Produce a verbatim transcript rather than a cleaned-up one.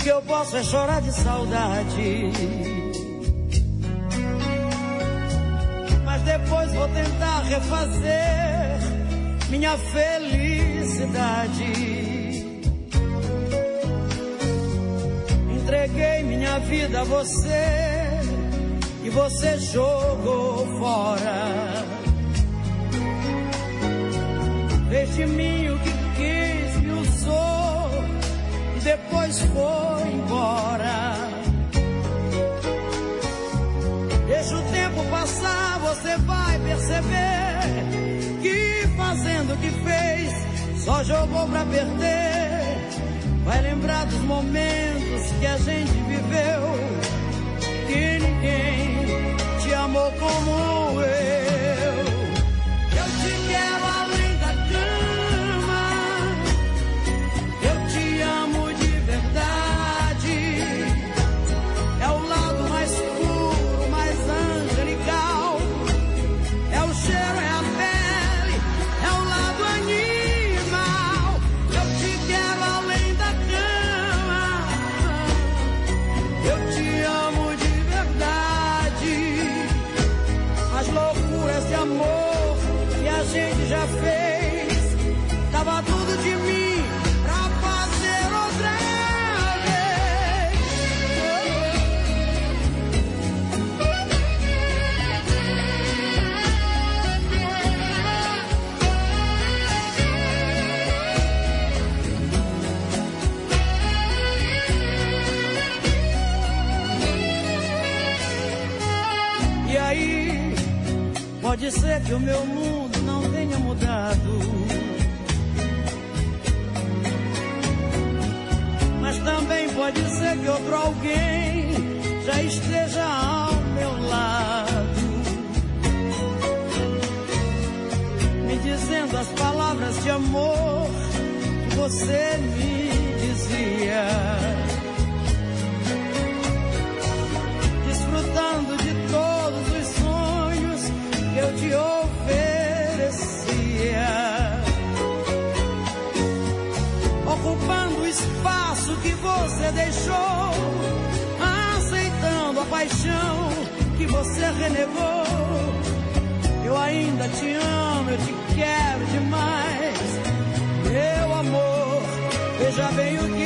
que eu posso é chorar de saudade, mas depois vou tentar refazer minha felicidade. Entreguei minha vida a você e você jogou fora. Fez de mim o que quis, me usou e depois foi embora. Deixa o tempo passar, você vai perceber que fazendo o que fez só jogou pra perder. Vai lembrar dos momentos que a gente viveu, que ninguém te amou como eu. Eu te quero além da cama, eu te amo de verdade. É o lado mais puro, mais angelical. É o cheiro, é a pele, é o lado animal. Eu te quero além da cama, eu te amo de verdade. As loucuras de amor que a gente já fez, tava tudo de mim pra fazer outra vez. E aí, pode ser que o meu mundo não tenha mudado, mas também pode ser que outro alguém já esteja ao meu lado, me dizendo as palavras de amor que você me dizia, desfrutando de todos os sonhos que eu te oferecia, ocupando o espaço que você deixou, aceitando a paixão que você renegou. Eu ainda te amo, eu te quero demais, meu amor, veja bem o que